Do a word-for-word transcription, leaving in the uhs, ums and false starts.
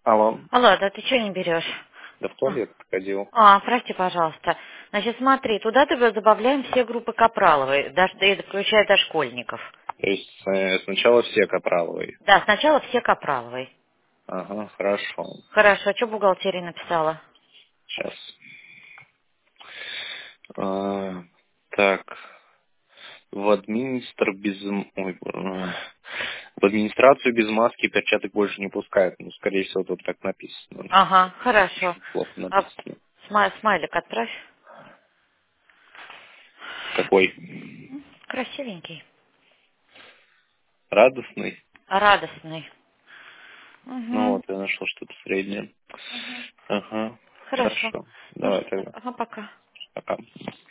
Алло. Алло, да ты что не берешь? Да в А, туалет ходил. а, прости, пожалуйста. Значит, смотри, туда ты добавляем все группы Капраловой, даже, и включая дошкольников. То есть э, сначала все Капраловой. Да, сначала все Капраловой. Ага, хорошо. Хорошо, что бухгалтерия написала? Сейчас. А, так. В администр без... м- Ой, э, в администрацию без маски и перчаток больше не пускают. Ну, скорее всего, тут так написано. Ага, хорошо. Очень плохо А написано. сма- смайлик отправь. Какой? Красивенький. Радостный? Радостный. Ну Угу. вот, я нашел что-то среднее. Ага, Хорошо. хорошо. Ну Давай что, тогда. ага, пока. Пока.